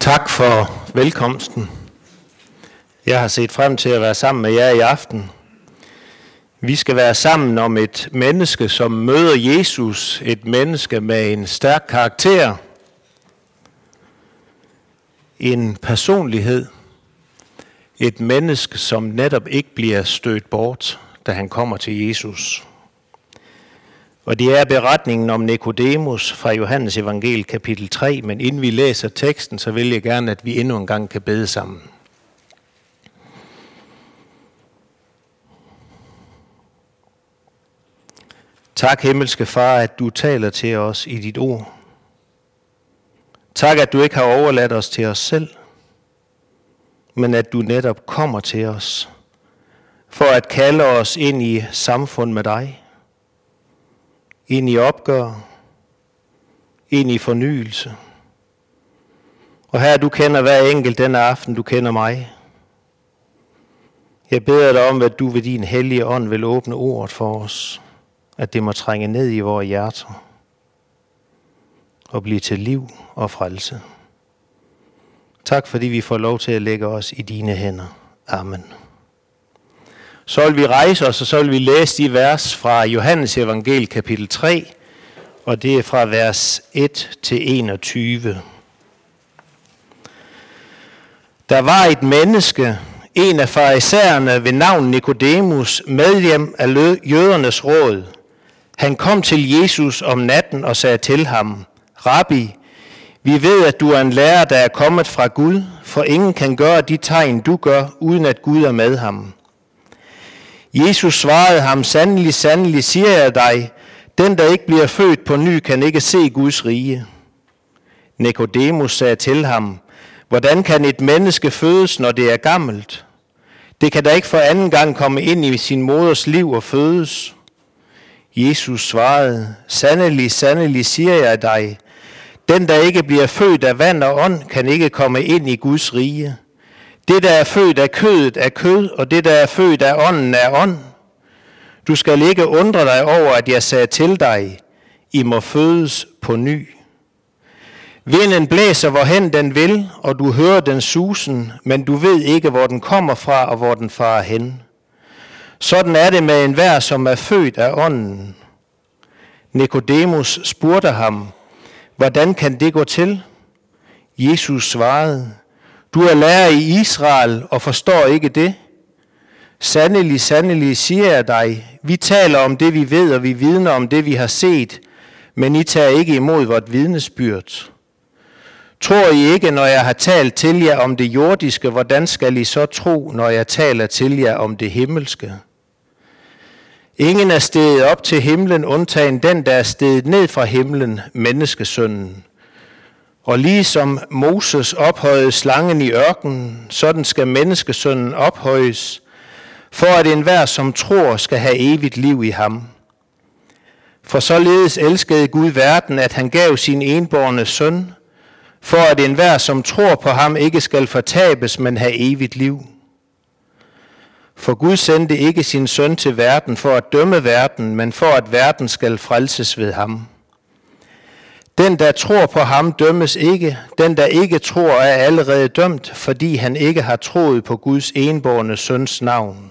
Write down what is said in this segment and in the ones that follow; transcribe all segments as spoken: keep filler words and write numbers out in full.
Tak for velkomsten. Jeg har set frem til at være sammen med jer i aften. Vi skal være sammen om et menneske, som møder Jesus. Et menneske med en stærk karakter. En personlighed. Et menneske, som netop ikke bliver stødt bort, da han kommer til Jesus. Og det er beretningen om Nikodemus fra Johannes evangeliet kapitel tre, men inden vi læser teksten, så vil jeg gerne, at vi endnu en gang kan bede sammen. Tak, himmelske Far, at du taler til os i dit ord. Tak, at du ikke har overladt os til os selv, men at du netop kommer til os for at kalde os ind i samfund med dig. Ind i opgør, ind i fornyelse. Og her du kender hver enkelt denne aften, du kender mig. Jeg beder dig om, at du ved din hellige ånd vil åbne ordet for os, at det må trænge ned i vores hjerter og blive til liv og frelse. Tak fordi vi får lov til at lægge os i dine hænder. Amen. Så vil vi rejse os, og så vil vi læse de vers fra Johannes evangeliet kapitel tre, og det er fra vers et til enogtyve. Der var et menneske, en af farisæerne ved navn Nikodemus, medlem af jødernes råd. Han kom til Jesus om natten og sagde til ham, Rabbi, vi ved, at du er en lærer, der er kommet fra Gud, for ingen kan gøre de tegn, du gør, uden at Gud er med ham. Jesus svarede ham, sandelig, sandelig, siger jeg dig, den, der ikke bliver født på ny, kan ikke se Guds rige. Nikodemus sagde til ham, hvordan kan et menneske fødes, når det er gammelt? Det kan da ikke for anden gang komme ind i sin moders liv og fødes. Jesus svarede, sandelig, sandelig, siger jeg dig, den, der ikke bliver født af vand og ånd, kan ikke komme ind i Guds rige. Det, der er født af kødet, er kød, og det, der er født af ånden, er ånd. Du skal ikke undre dig over, at jeg sagde til dig, I må fødes på ny. Vinden blæser, hvorhen den vil, og du hører den susen, men du ved ikke, hvor den kommer fra og hvor den farer hen. Sådan er det med enhver, som er født af ånden. Nikodemus spurgte ham, hvordan kan det gå til? Jesus svarede, du er lærer i Israel og forstår ikke det. Sandelig, sandelig, siger jeg dig, vi taler om det, vi ved, og vi vidner om det, vi har set, men I tager ikke imod vort vidnesbyrd. Tror I ikke, når jeg har talt til jer om det jordiske, hvordan skal I så tro, når jeg taler til jer om det himmelske? Ingen er steget op til himlen, undtagen den, der er steget ned fra himlen, menneskesønnen. Og ligesom Moses ophøjede slangen i ørkenen, sådan skal menneskesønnen ophøjes, for at enhver, som tror, skal have evigt liv i ham. For således elskede Gud verden, at han gav sin enbårne søn, for at enhver, som tror på ham, ikke skal fortabes, men have evigt liv. For Gud sendte ikke sin søn til verden for at dømme verden, men for at verden skal frelses ved ham. Den, der tror på ham, dømmes ikke. Den, der ikke tror, er allerede dømt, fordi han ikke har troet på Guds enbårne søns navn.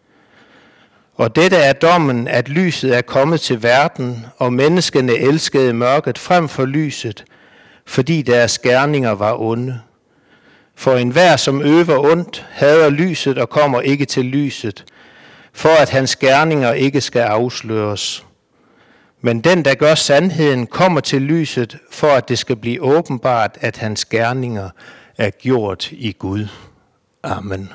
Og dette er dommen, at lyset er kommet til verden, og menneskene elskede mørket frem for lyset, fordi deres gerninger var onde. For enhver, som øver ondt, hader lyset og kommer ikke til lyset, for at hans gerninger ikke skal afsløres. Men den, der gør sandheden, kommer til lyset, for at det skal blive åbenbart, at hans gerninger er gjort i Gud. Amen.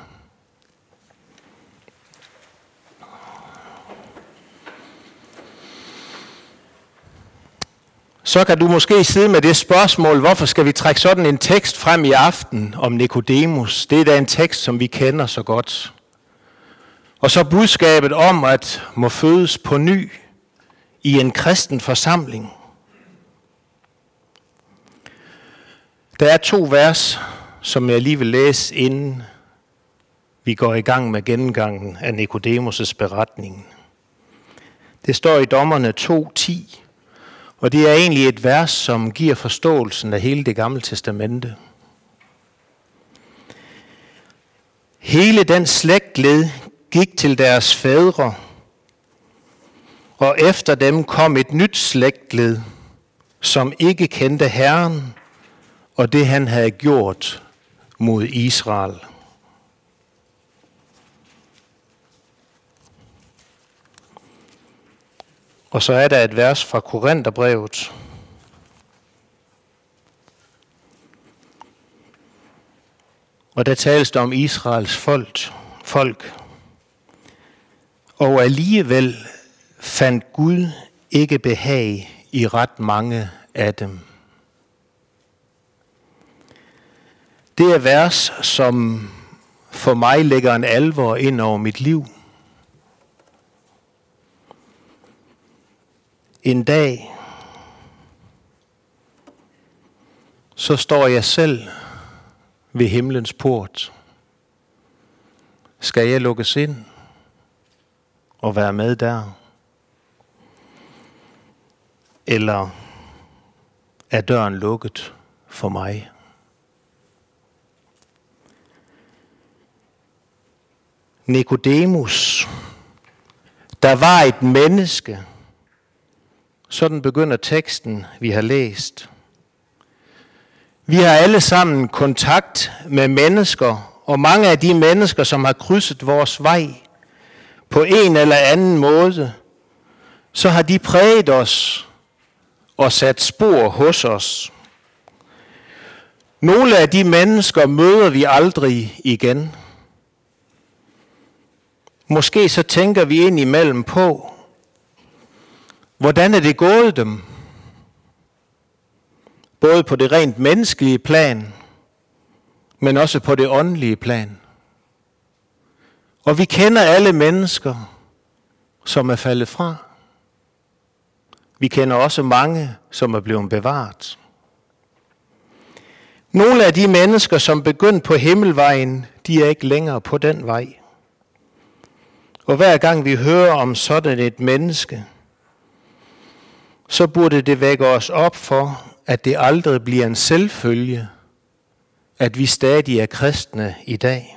Så kan du måske sidde med det spørgsmål, hvorfor skal vi trække sådan en tekst frem i aften om Nikodemus? Det er da en tekst, som vi kender så godt. Og så budskabet om, at må fødes på ny i en kristen forsamling. Der er to vers, som jeg lige vil læse, inden vi går i gang med gennemgangen af Nikodemus' beretning. Det står i Dommerne to ti, og det er egentlig et vers, som giver forståelsen af hele det gamle testamente. Hele den slægtled gik til deres fædre, og efter dem kom et nyt slægtled, som ikke kendte Herren og det han havde gjort mod Israel. Og så er der et vers fra Korintherbrevet. Og der tales der om Israels folk. folk. Og alligevel fandt Gud ikke behag i ret mange af dem. Det er vers, som for mig lægger en alvor ind over mit liv. En dag, så står jeg selv ved himlens port. Skal jeg lukkes ind og være med der? Eller er døren lukket for mig? Nikodemus, der var et menneske. Sådan begynder teksten, vi har læst. Vi har alle sammen kontakt med mennesker, og mange af de mennesker, som har krydset vores vej på en eller anden måde, så har de præget os og sat spor hos os. Nogle af de mennesker møder vi aldrig igen. Måske så tænker vi ind imellem på, hvordan er det gået dem? Både på det rent menneskelige plan, men også på det åndelige plan. Og vi kender alle mennesker, som er faldet fra. Vi kender også mange, som er blevet bevaret. Nogle af de mennesker, som begyndte på himmelvejen, de er ikke længere på den vej. Og hver gang vi hører om sådan et menneske, så burde det vække os op for, at det aldrig bliver en selvfølge, at vi stadig er kristne i dag.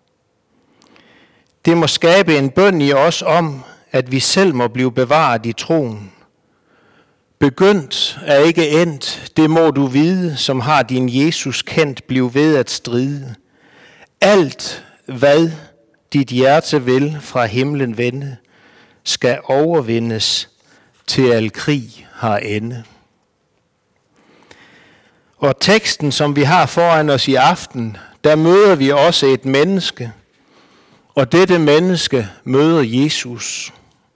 Det må skabe en bøn i os om, at vi selv må blive bevaret i troen. Begyndt er ikke endt, det må du vide, som har din Jesus kendt, bliv ved at stride. Alt, hvad dit hjerte vil fra himlen vende, skal overvindes, til al krig har ende. Og teksten, som vi har foran os i aften, der møder vi også et menneske, og dette menneske møder Jesus.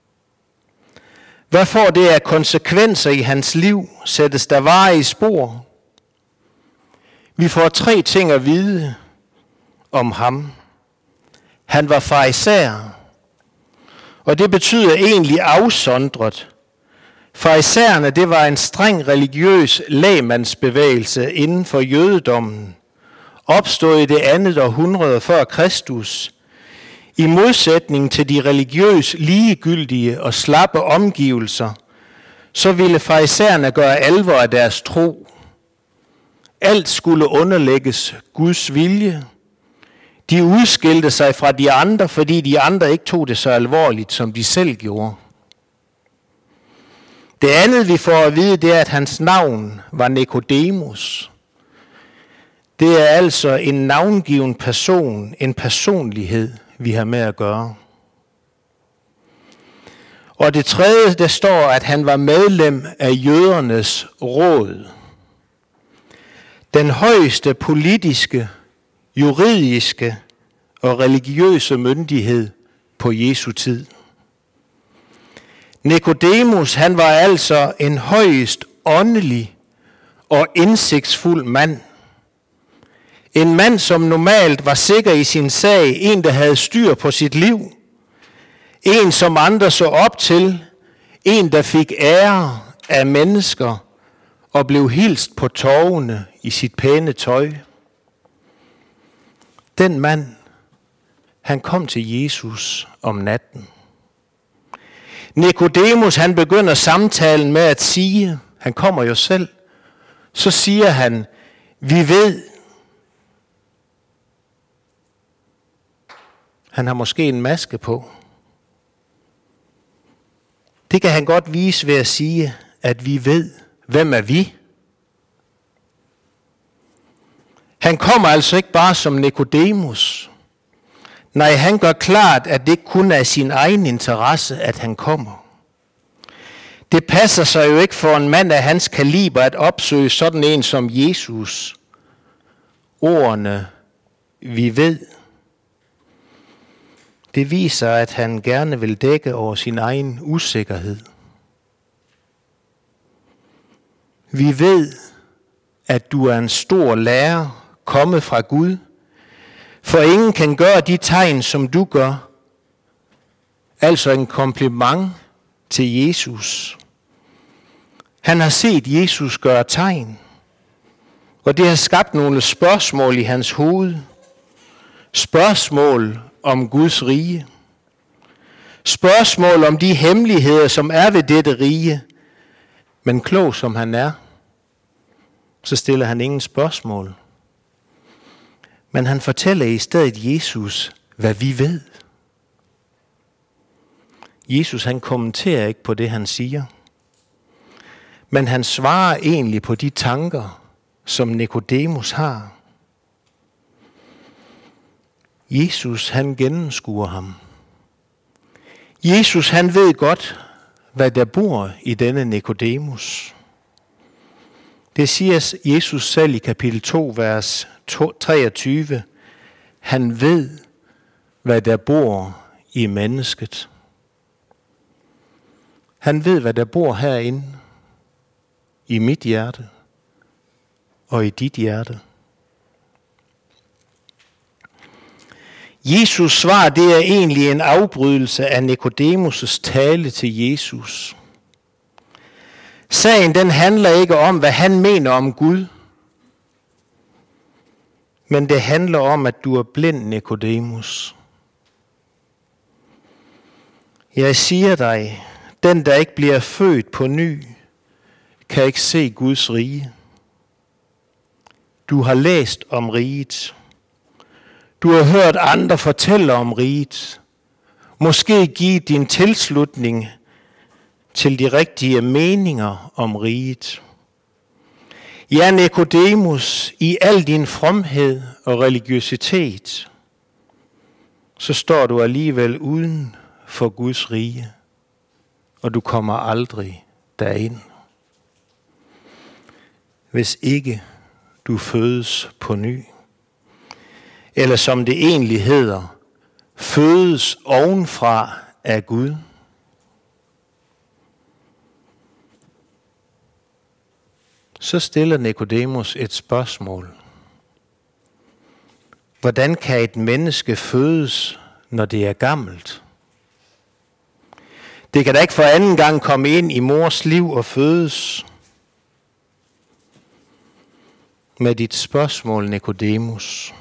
Hvad får det af konsekvenser i hans liv? Sættes der varige spor? Vi får tre ting at vide om ham. Han var farisæer, og det betyder egentlig afsondret. Farisæerne, det var en streng religiøs lægmandsbevægelse inden for jødedommen, opstået i det andet århundrede før Kristus. I modsætning til de religiøst ligegyldige og slappe omgivelser, så ville farisæerne gøre alvor af deres tro. Alt skulle underlægges Guds vilje. De udskilte sig fra de andre, fordi de andre ikke tog det så alvorligt, som de selv gjorde. Det andet, vi får at vide, det er, at hans navn var Nikodemus. Det er altså en navngiven person, en personlighed, vi har med at gøre. Og det tredje, der står, at han var medlem af jødernes råd. Den højeste politiske, juridiske og religiøse myndighed på Jesu tid. Nikodemus, han var altså en højst åndelig og indsigtsfuld mand. En mand, som normalt var sikker i sin sag, en, der havde styr på sit liv. En, som andre så op til, en, der fik ære af mennesker og blev hilst på torvene i sit pæne tøj. Den mand, han kom til Jesus om natten. Nikodemus, han begynder samtalen med at sige, han kommer jo selv, så siger han, vi ved, Han har måske en maske på. Det kan han godt vise ved at sige, at vi ved, hvem er vi. Han kommer altså ikke bare som Nikodemus. Nej, han gør klart, at det ikke kun er af sin egen interesse, at han kommer. Det passer sig jo ikke for en mand af hans kaliber at opsøge sådan en som Jesus. Ordene, vi ved. Det viser, at han gerne vil dække over sin egen usikkerhed. Vi ved, at du er en stor lærer, kommet fra Gud, for ingen kan gøre de tegn, som du gør. Altså en kompliment til Jesus. Han har set Jesus gøre tegn, og det har skabt nogle spørgsmål i hans hoved. Spørgsmål om Guds rige. Spørgsmål om de hemmeligheder, som er ved dette rige. Men klog som han er, så stiller han ingen spørgsmål. Men han fortæller i stedet Jesus, hvad vi ved. Jesus han kommenterer ikke på det, han siger. Men han svarer egentlig på de tanker, som Nikodemus har. Jesus han gennemskuer ham. Jesus han ved godt, hvad der bor i denne Nikodemus. Det siger Jesus selv i kapitel to, vers treogtyve. Han ved, hvad der bor i mennesket. Han ved, hvad der bor herinde, i mit hjerte og i dit hjerte. Jesus svar, det er egentlig en afbrydelse af Nikodemus' tale til Jesus. Sagen den handler ikke om, hvad han mener om Gud, men det handler om, at du er blind, Nikodemus. Jeg siger dig, den der ikke bliver født på ny, kan ikke se Guds rige. Du har læst om riget. Du har hørt andre fortælle om riget. Måske give din tilslutning til de rigtige meninger om riget. Ja, Nikodemus, i al din fromhed og religiøsitet, så står du alligevel uden for Guds rige, og du kommer aldrig derind. Hvis ikke du fødes på ny. Eller som det egentlig hedder, fødes ovenfra af Gud. Så stiller Nikodemus et spørgsmål. Hvordan kan et menneske fødes, når det er gammelt? Det kan da ikke for anden gang komme ind i mors liv og fødes. Med dit spørgsmål, Nikodemus,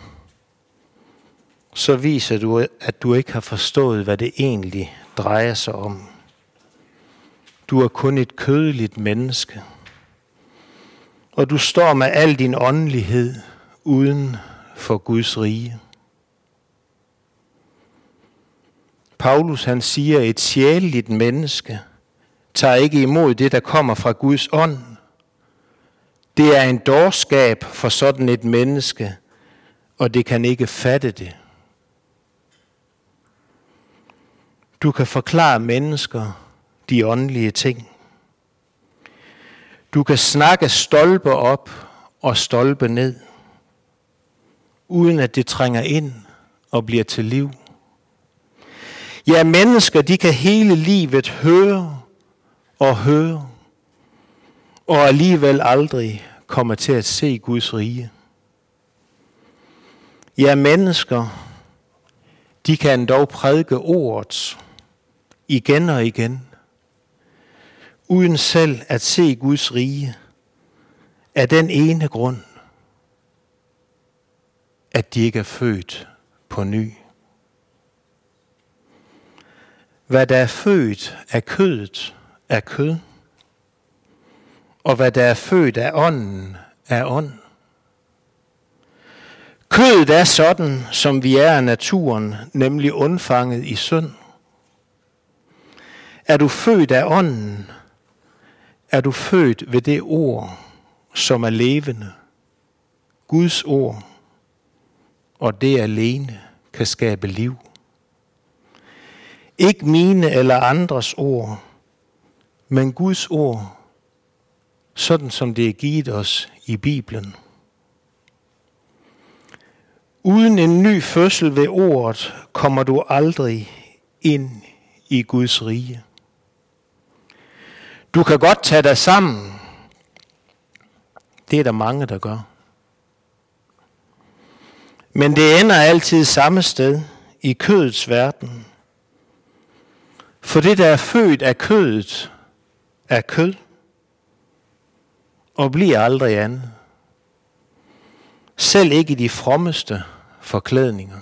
så viser du, at du ikke har forstået, hvad det egentlig drejer sig om. Du er kun et kødeligt menneske, og du står med al din åndelighed uden for Guds rige. Paulus han siger, at et sjæleligt menneske tager ikke imod det, der kommer fra Guds ånd. Det er en dårskab for sådan et menneske, og det kan ikke fatte det. Du kan forklare mennesker de åndelige ting. Du kan snakke stolpe op og stolpe ned, uden at det trænger ind og bliver til liv. Ja, mennesker, de kan hele livet høre og høre, og alligevel aldrig komme til at se Guds rige. Ja, mennesker, de kan dog prædike ordet igen og igen, uden selv at se Guds rige, af den ene grund, at de ikke er født på ny. Hvad der er født af kødet, er kød, og hvad der er født af ånden, er ånd. Kødet er sådan, som vi er af naturen, nemlig undfanget i synd. Er du født af ånden, er du født ved det ord, som er levende, Guds ord, og det alene kan skabe liv. Ikke mine eller andres ord, men Guds ord, sådan som det er givet os i Bibelen. Uden en ny fødsel ved ordet kommer du aldrig ind i Guds rige. Du kan godt tage dig sammen. Det er der mange, der gør. Men det ender altid samme sted, i kødets verden. For det, der er født af kødet, er kød, og bliver aldrig andet. Selv ikke i de frommeste forklædninger.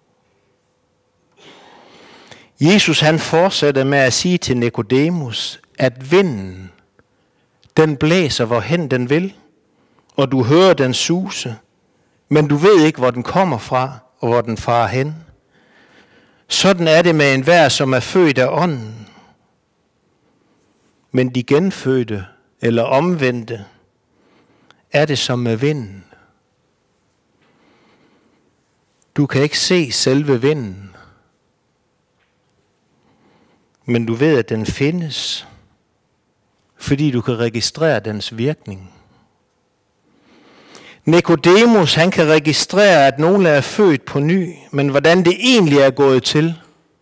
Jesus han fortsætter med at sige til Nikodemus, at vinden, den blæser hvorhen den vil, og du hører den suse, men du ved ikke, hvor den kommer fra, og hvor den farer hen. Sådan er det med enhver, som er født af ånden. Men de genfødte, eller omvendte, er det som med vinden. Du kan ikke se selve vinden, men du ved, at den findes, fordi du kan registrere dens virkning. Nikodemus, han kan registrere, at nogle er født på ny, men hvordan det egentlig er gået til,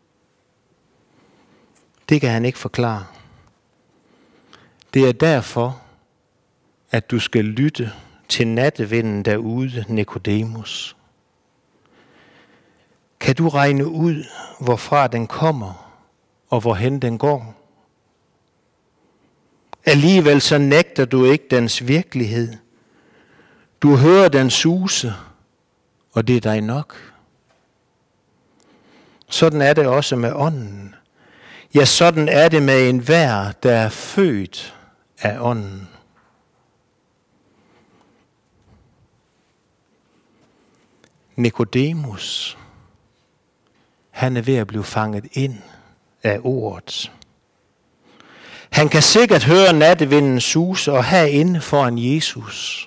det kan han ikke forklare. Det er derfor, at du skal lytte til nattevinden derude, Nikodemus. Kan du regne ud, hvorfra den kommer, og hvorhen den går? Alligevel så nægter du ikke dens virkelighed. Du hører den suse, og det er dig nok. Sådan er det også med ånden. Ja, sådan er det med enhver, der er født af ånden. Nikodemus, han er ved at blive fanget ind af ordet. Han kan sikkert høre nattevinden suse og herinde foran Jesus.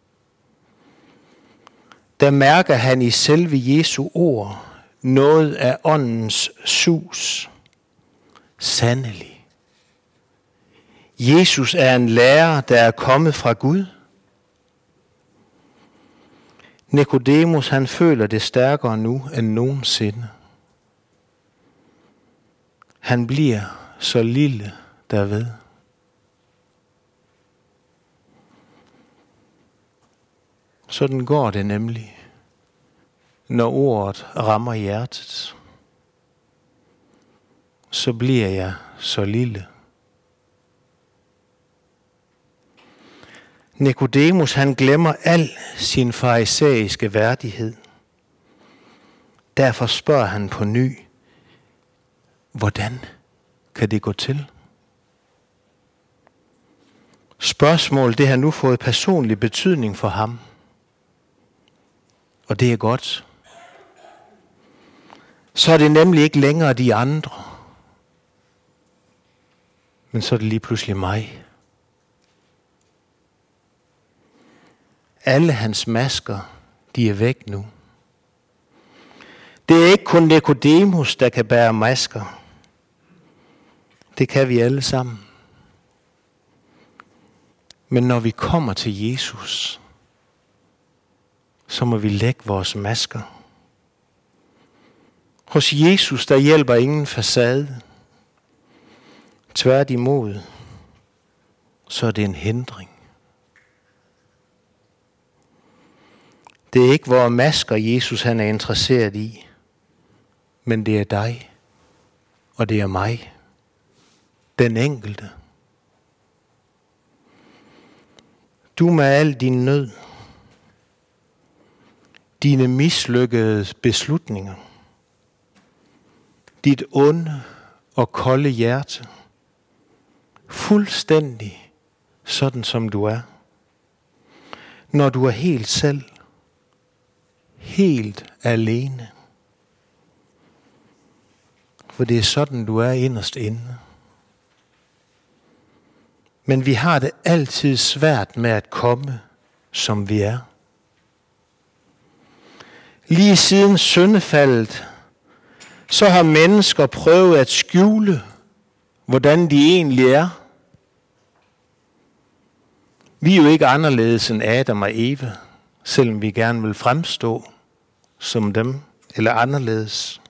Der mærker han i selve Jesu ord noget af åndens sus. Sandelig. Jesus er en lærer, der er kommet fra Gud. Nikodemus, han føler det stærkere nu end nogensinde. Han bliver så lille derved. Sådan går det nemlig, når ordet rammer hjertet. Så bliver jeg så lille. Nikodemus, han glemmer al sin farisæiske værdighed. Derfor spørger han på ny, hvordan kan det gå til? Spørgsmål, det har nu fået personlig betydning for ham. Og det er godt. Så er det nemlig ikke længere de andre, men så er det lige pludselig mig. Alle hans masker, de er væk nu. Det er ikke kun Nikodemus, der kan bære masker. Det kan vi alle sammen. Men når vi kommer til Jesus, så må vi lægge vores masker. Hos Jesus, der hjælper ingen facade. Tværtimod, så er det en hindring. Det er ikke vores masker, Jesus han er interesseret i, men det er dig, og det er mig, den enkelte. Du med al din nød, dine mislykkede beslutninger, dit onde og kolde hjerte, fuldstændig sådan som du er. Når du er helt selv, helt alene. For det er sådan, du er inderst inde. Men vi har det altid svært med at komme, som vi er. Lige siden syndefaldet, så har mennesker prøvet at skjule, hvordan de egentlig er. Vi er jo ikke anderledes end Adam og Eva, selvom vi gerne vil fremstå som dem, eller anderledes.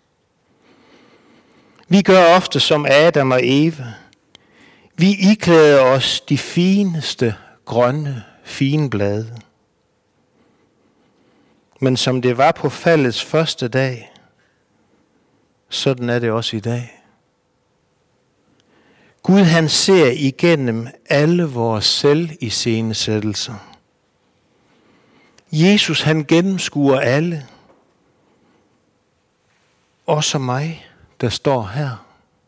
Vi gør ofte som Adam og Eva. Vi iklæder os de fineste, grønne, fine blade. Men som det var på faldets første dag, sådan er det også i dag. Gud han ser igennem alle vores selviscenesættelser. Jesus han gennemskuer alle. Også mig, der står her.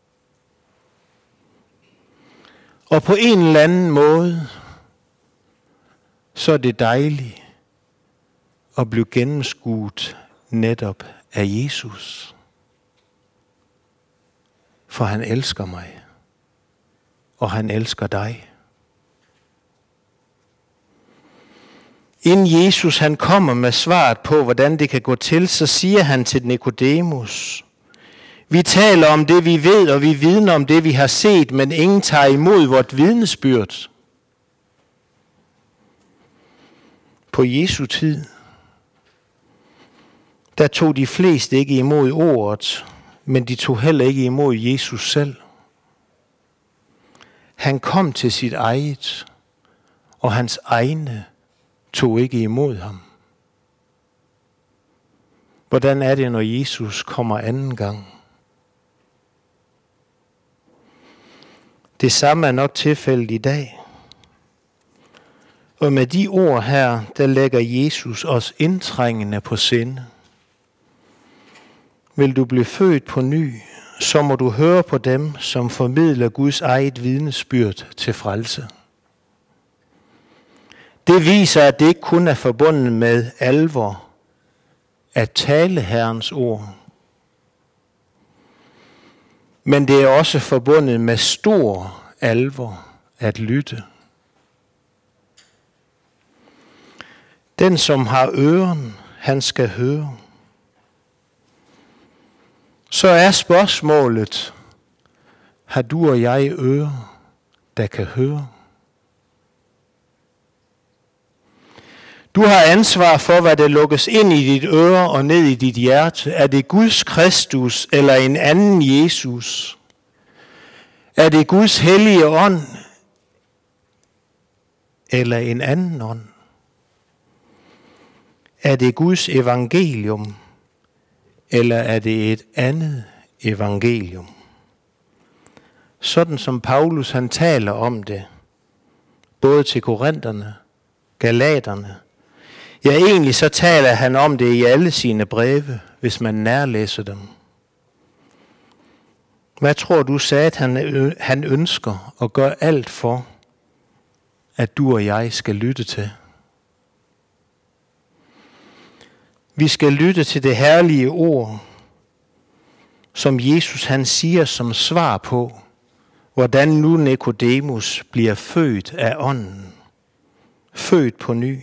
Og på en eller anden måde, så er det dejligt at blive gennemskuet netop af Jesus. For han elsker mig, og han elsker dig. Inden Jesus han kommer med svaret på, hvordan det kan gå til, så siger han til Nikodemus: vi taler om det, vi ved, og vi vidner om det, vi har set, men ingen tager imod vort vidnesbyrd. På Jesu tid, der tog de fleste ikke imod ordet, men de tog heller ikke imod Jesus selv. Han kom til sit eget, og hans egne tog ikke imod ham. Hvordan er det, når Jesus kommer anden gang? Det samme er nok tilfældet i dag. Og med de ord her, der lægger Jesus os indtrængende på sinde. Vil du blive født på ny, så må du høre på dem, som formidler Guds eget vidnesbyrd til frelse. Det viser, at det ikke kun er forbundet med alvor at tale Herrens ord, men det er også forbundet med stor alvor at lytte. Den, som har øren, han skal høre. Så er spørgsmålet, har du og jeg ører, der kan høre? Du har ansvar for, hvad der lukkes ind i dit øre og ned i dit hjerte. Er det Guds Kristus eller en anden Jesus? Er det Guds hellige ånd eller en anden ånd? Er det Guds evangelium eller er det et andet evangelium? Sådan som Paulus han taler om det, både til korinterne, galaterne. Ja, egentlig så taler han om det i alle sine breve, hvis man nærlæser dem. Hvad tror du, Satan han ønsker at gøre alt for, at du og jeg skal lytte til? Vi skal lytte til det herlige ord, som Jesus han siger som svar på, hvordan nu Nikodemus bliver født af ånden. Født på ny.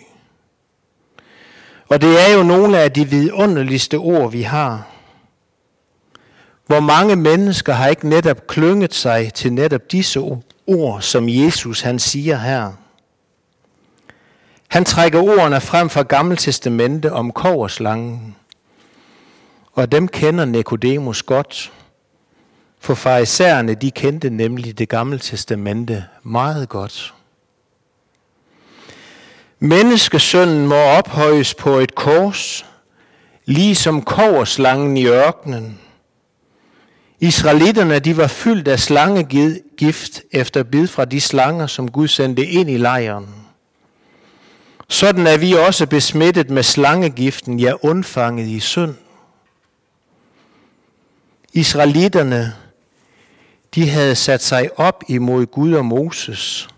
Og det er jo nogle af de vidunderligste ord, vi har. Hvor mange mennesker har ikke netop klynget sig til netop disse ord, som Jesus han siger her. Han trækker ordene frem fra Gamle Testamente om kobberslangen. Og dem kender Nikodemus godt. For farisæerne, de kendte nemlig det Gamle Testamente meget godt. Menneskesønnen må ophøjes på et kors, ligesom kobberslangen i ørkenen. Israelitterne, de var fyldt af slangegift efter bid fra de slanger, som Gud sendte ind i lejren. Sådan er vi også besmittet med slangegiften, ja undfanget i synd. Israelitterne, de havde sat sig op imod Gud og Moses,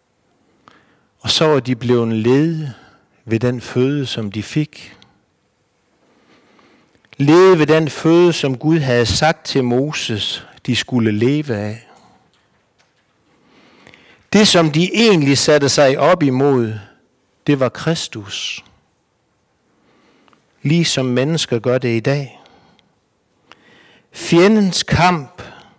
og så var de blevet lede ved den føde, som de fik. levede ved den føde, som Gud havde sagt til Moses, de skulle leve af. Det, som de egentlig satte sig op imod, det var Kristus. Ligesom mennesker gør det i dag. Fjendens kamp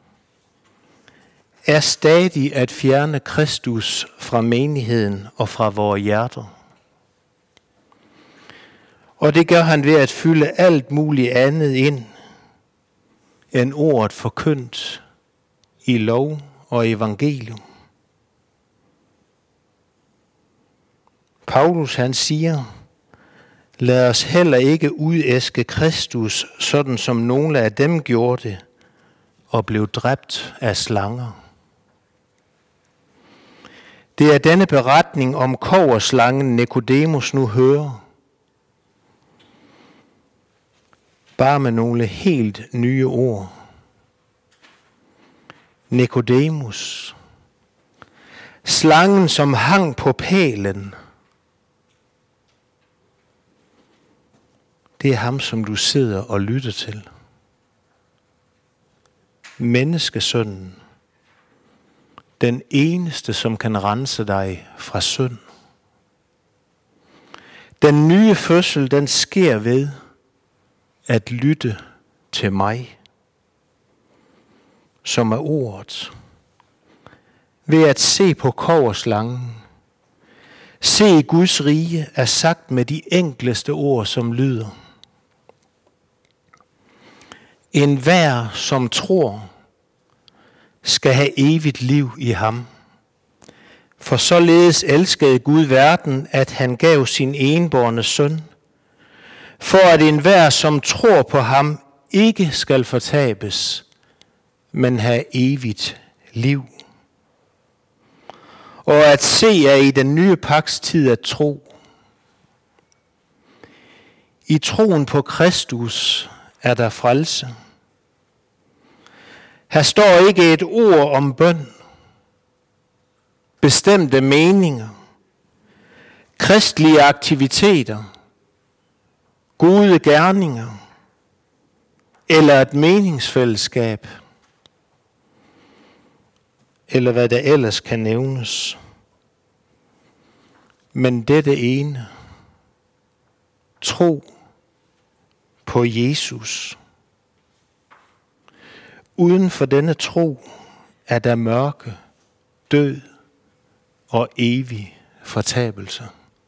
er stadig at fjerne Kristus fra menigheden og fra vores hjerter. Og det gør han ved at fylde alt muligt andet ind, end ordet forkyndt i lov og evangelium. Paulus han siger, lad os heller ikke udæske Kristus, sådan som nogle af dem gjorde det, og blev dræbt af slanger. Det er denne beretning om kobberslangen Nikodemus nu hører, bare med nogle helt nye ord. Nikodemus, slangen som hang på pælen, det er ham, som du sidder og lytter til. Menneskesønnen, den eneste, som kan rense dig fra synd. Den nye fødsel, den sker ved at lytte til mig, som er ordet. Ved at se på kobberslangen. Se Guds rige er sagt med de enkleste ord, som lyder. En hver, som tror, skal have evigt liv i ham. For således elskede Gud verden, at han gav sin enbårne søn, for at enhver, som tror på ham, ikke skal fortabes, men have evigt liv. Og at se er i den nye pagts tid at tro. I troen på Kristus er der frelse. Her står ikke et ord om bøn, bestemte meninger, kristelige aktiviteter, gode gerninger eller et meningsfællesskab, eller hvad der ellers kan nævnes. Men dette ene, tro på Jesus. Uden for denne tro er der mørke, død og evig fortabelse.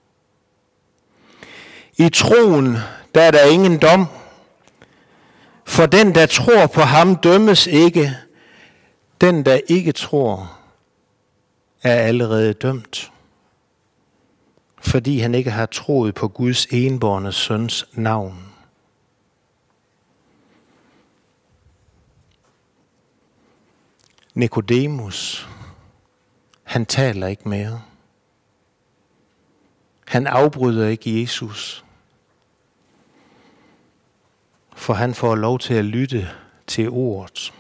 I troen, der er der ingen dom, for den, der tror på ham, dømmes ikke. Den, der ikke tror, er allerede dømt, fordi han ikke har troet på Guds enbårne søns navn. Nikodemus, han taler ikke mere. Han afbryder ikke Jesus, for han får lov til at lytte til ordet.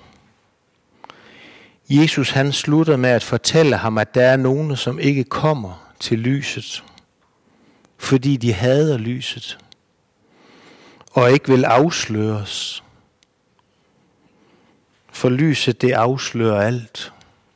Jesus han slutter med at fortælle ham, at der er nogen, som ikke kommer til lyset, fordi de hader lyset og ikke vil afsløres. For lyset, det afslører alt.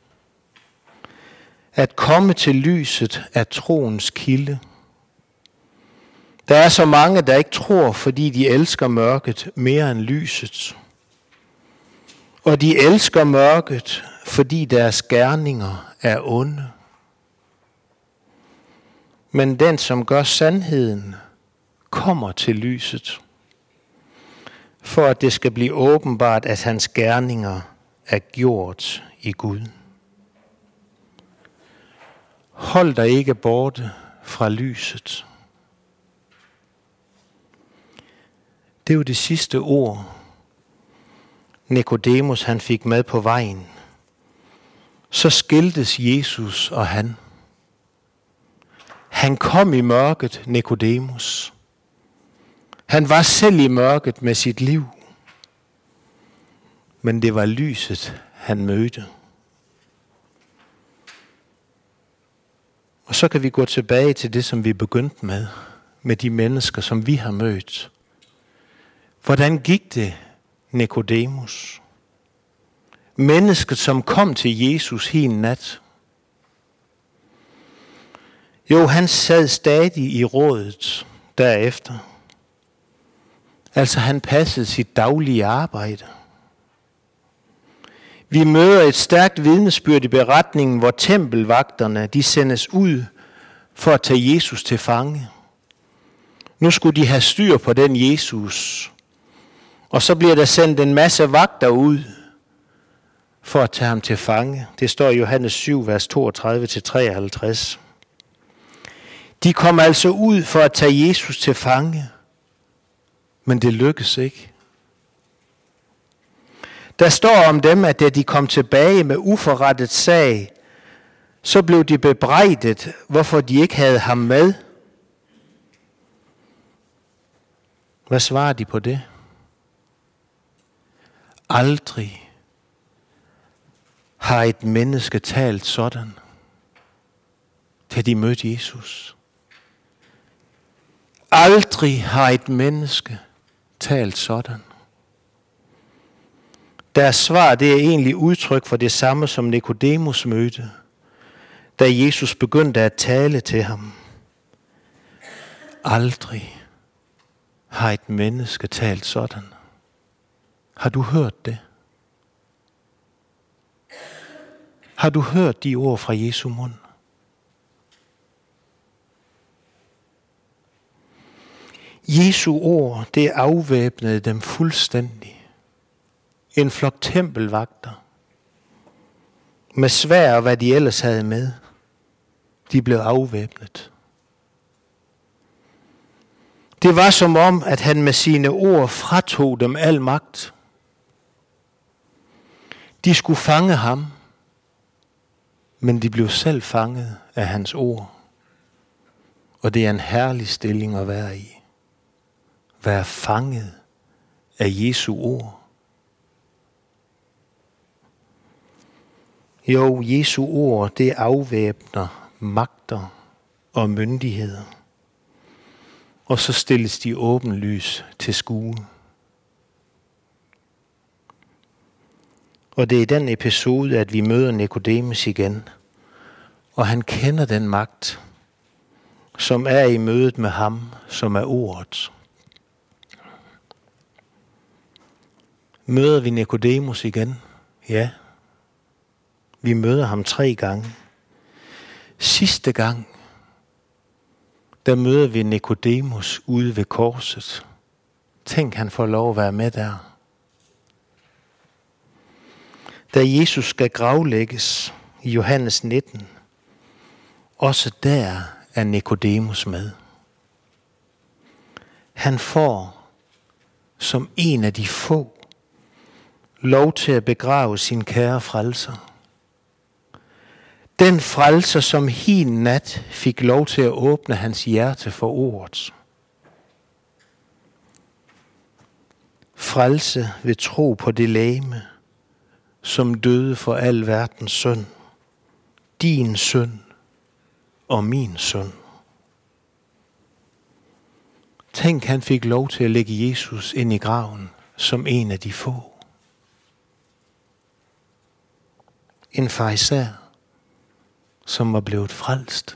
At komme til lyset er troens kilde. Der er så mange, der ikke tror, fordi de elsker mørket mere end lyset. Og de elsker mørket, fordi deres gerninger er onde. Men den, som gør sandheden, kommer til lyset, for at det skal blive åbenbart, at hans gerninger er gjort i Gud. Hold dig ikke borte fra lyset. Det er jo det sidste ord, Nikodemus han fik med på vejen. Så skiltes Jesus og han. Han kom i mørket, Nikodemus. Han var selv i mørket med sit liv. Men det var lyset, han mødte. Og så kan vi gå tilbage til det, som vi begyndte med, med de mennesker, som vi har mødt. Hvordan gik det Nikodemus? Mennesket, som kom til Jesus hin nat. Jo, han sad stadig i rådet derefter. Altså han passede sit daglige arbejde. Vi møder et stærkt vidnesbyrd i beretningen, hvor tempelvagterne de sendes ud for at tage Jesus til fange. Nu skulle de have styr på den Jesus. Og så bliver der sendt en masse vagter ud for at tage ham til fange. Det står i Johannes syv, vers toogtredive til treoghalvtreds. De kom altså ud for at tage Jesus til fange, men det lykkedes ikke. Der står om dem, at da de kom tilbage med uforrettet sag, så blev de bebrejdet, hvorfor de ikke havde ham med. Hvad svarer de på det? Aldrig har et menneske talt sådan, da de mødte Jesus. Aldrig har et menneske talt sådan. Deres svar, det er egentlig udtryk for det samme, som Nikodemus mødte, da Jesus begyndte at tale til ham. Aldrig har et menneske talt sådan. Har du hørt det? Har du hørt de ord fra Jesu mund? Jesu ord, det afvæbnede dem fuldstændig. En flok tempelvagter, med sværd og hvad de ellers havde med, de blev afvæbnet. Det var som om, at han med sine ord fratog dem al magt. De skulle fange ham, men de blev selv fanget af hans ord. Og det er en herlig stilling at være i. Være fanget af Jesu ord. Jo, Jesu ord, det afvæbner magter og myndigheder. Og så stilles de åbenlys til skue. Og det er i den episode, at vi møder Nikodemus igen. Og han kender den magt, som er i mødet med ham, som er ordet. Møder vi Nikodemus igen? Ja. Vi møder ham tre gange. Sidste gang, der møder vi Nikodemus ude ved korset. Tænk, han får lov at være med der. Da Jesus skal gravlægges i Johannes nitten, også der er Nikodemus med. Han får som en af de få lov til at begrave sin kære frelser. Den frelser, som hin nat fik lov til at åbne hans hjerte for ordet. Frelse ved tro på det legeme, som døde for al verdens synd. Din synd og min synd. Tænk, han fik lov til at lægge Jesus ind i graven som en af de få. En farisæer, som var blevet frelst.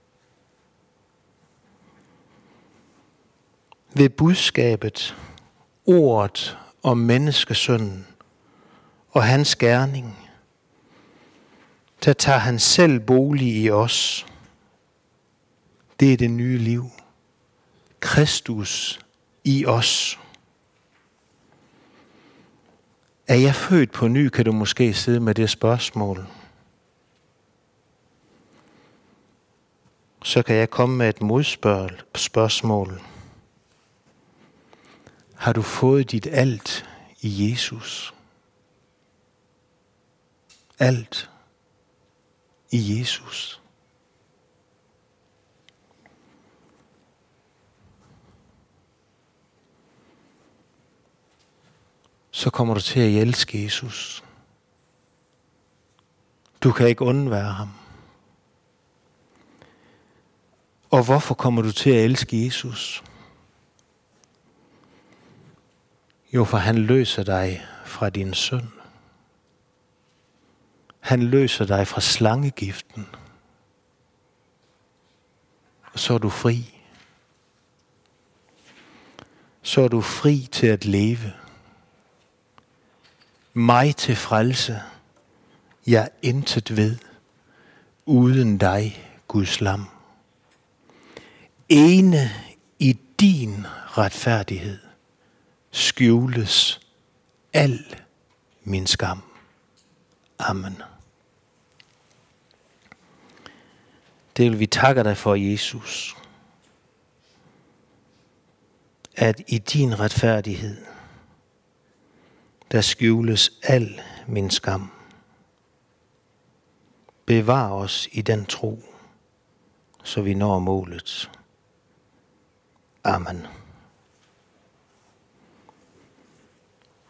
Ved budskabet, ordet om menneskesønnen og hans gerning, der tager han selv bolig i os. Det er det nye liv. Kristus i os. Er jeg født på ny, kan du måske sidde med det spørgsmål. Så kan jeg komme med et modspørgsmål. Har du fået dit alt i Jesus? Alt i Jesus. Så kommer du til at elske Jesus. Du kan ikke undvære ham. Og hvorfor kommer du til at elske Jesus? Jo, for han løser dig fra din synd. Han løser dig fra slangegiften. Og så er du fri. Så er du fri til at leve. Mig til frelse. Jeg intet ved. Uden dig, Guds lam. Ene i din retfærdighed skjules al min skam. Amen. Det vil vi takke dig for, Jesus, at i din retfærdighed, der skjules al min skam. Bevar os i den tro, så vi når målet. Amen.